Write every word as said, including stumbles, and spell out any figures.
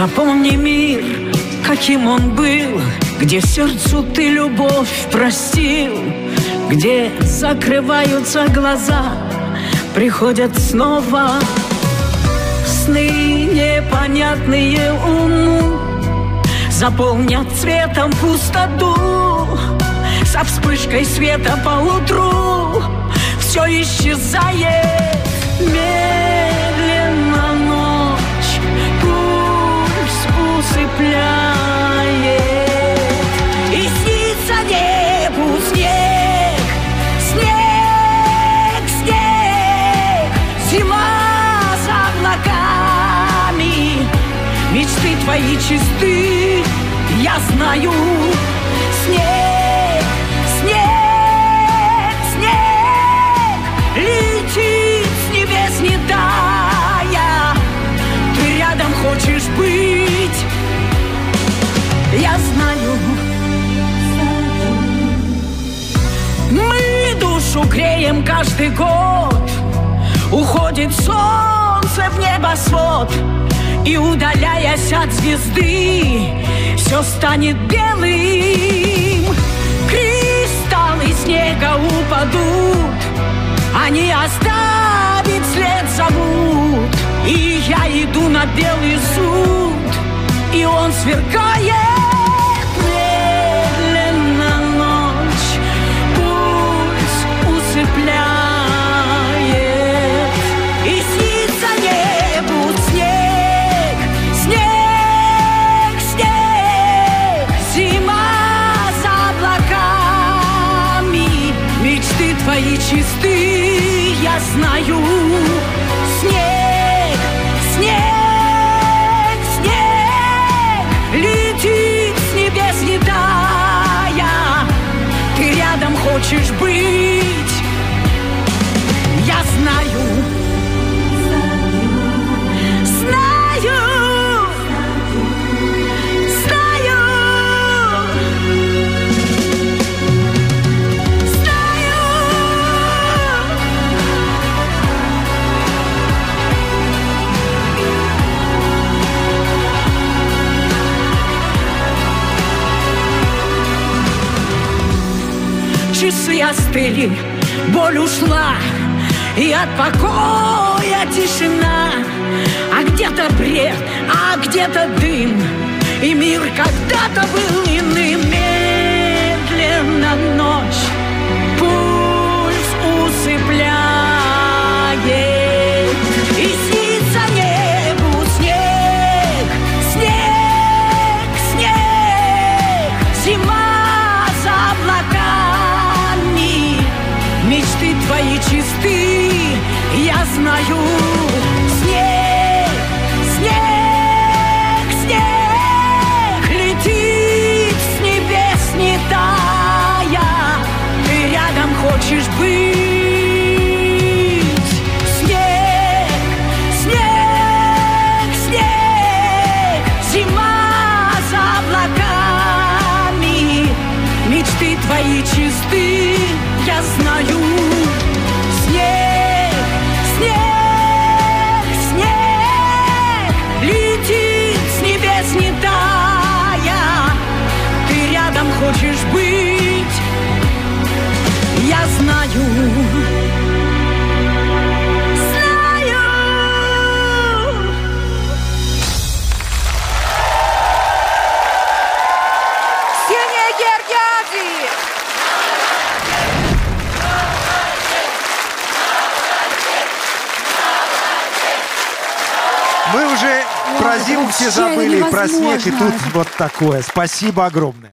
Запомни мир, каким он был, где сердцу ты любовь простил, где закрываются глаза, приходят снова сны непонятные уму, заполнят цветом пустоту. Со вспышкой света поутру все исчезает медленно, ночь пульс усыпляет, и снится небу снег, снег, снег, зима за облаками. Мечты твои чисты, я знаю. Снег, снег, снег летит с небес, не тая. Ты рядом хочешь быть, я знаю. Мы душу греем каждый год, уходит солнце в небосвод, и, удаляясь от звезды, все станет белым. Кристаллы снега упадут, они оставить след зовут. И я иду на белый суд, и он сверкает медленно, ночь пульс усыпляет, и снится небу снег, снег, снег, зима за облаками. Мечты твои чисты, я знаю. Снег, снег, снег летит с небес, не тая. Ты рядом хочешь быть, я знаю. Знаю, знаю, знаю. Часы остыли, боль ушла, и от покоя тишина. А где-то бред, а где-то дым, и мир когда-то был иным. Медленно ночь пульс усыпляет, и снится небу снег, снег, снег, зима за облаками. Мечты твои чисты, я знаю. Снег, снег, снег летит с небес, не тая. Ты рядом хочешь быть. Снег, снег, снег, зима за облаками. Мечты твои чисты, я знаю. Снег, снег, снег летит с небес, не тая. Ты рядом хочешь быть, я знаю. Знаю. Ксения Гергиадзе! Мы уже про зиму все вообще забыли, про снег, и тут невозможно. вот такое. Спасибо огромное.